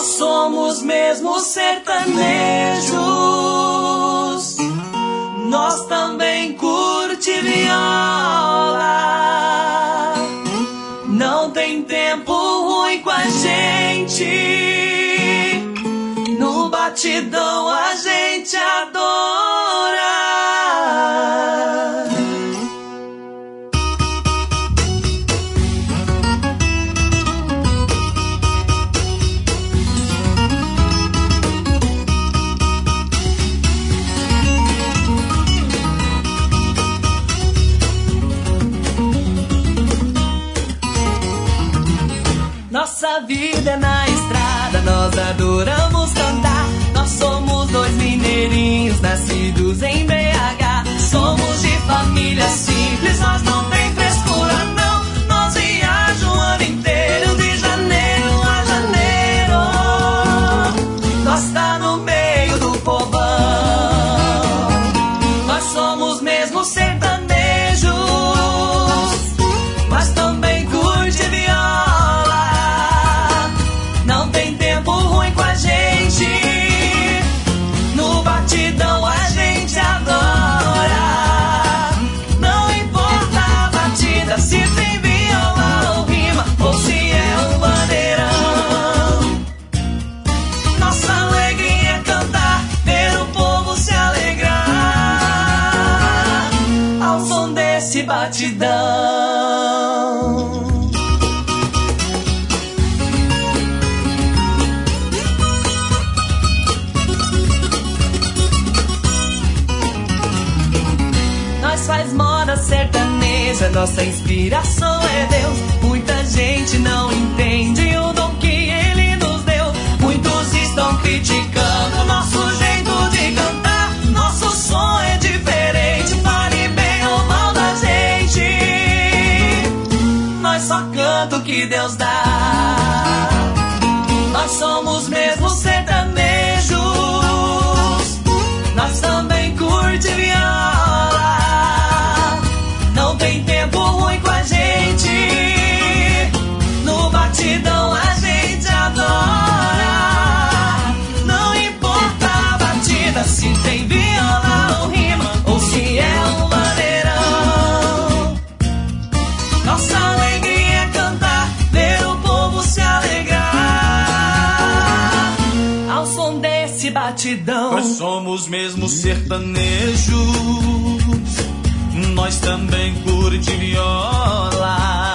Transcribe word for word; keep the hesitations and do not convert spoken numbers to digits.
Nós somos mesmo sertanejos, nós também curte viola. Não tem tempo ruim com a gente, no batidão a gente adora. Nossa vida é na estrada, nós adoramos cantar. Nós somos dois mineirinhos nascidos em B H. Somos de família simples, nós não tem frescura não. Nós viajamos o ano inteiro, de janeiro a janeiro. Nós tá no meio do povão. Nós somos mesmo sertanejos, mas também curte viola. No batidão a gente adora. Não importa a batida, se tem viola ou rima, ou se é um bandeirão. Nossa alegria é cantar, ver o povo se alegrar ao som desse batidão. Faz moda sertaneja, nossa inspiração é Deus. Muita gente não entende o dom que Ele nos deu. Muitos estão criticando nosso jeito de cantar. Nosso som é diferente, fale bem ou mal da gente. Nós só canta o que Deus dá. Nós somos mesmo sertanejos, nós também curte viola. Não tem tempo ruim com a gente, no batidão a gente adora. Não importa a batida, se tem viola ou rima, ou se é um bandeirão. Nossa alegria é cantar, ver o povo se alegrar ao som desse batidão. Nós somos mesmo sertanejos, nós também curte viola.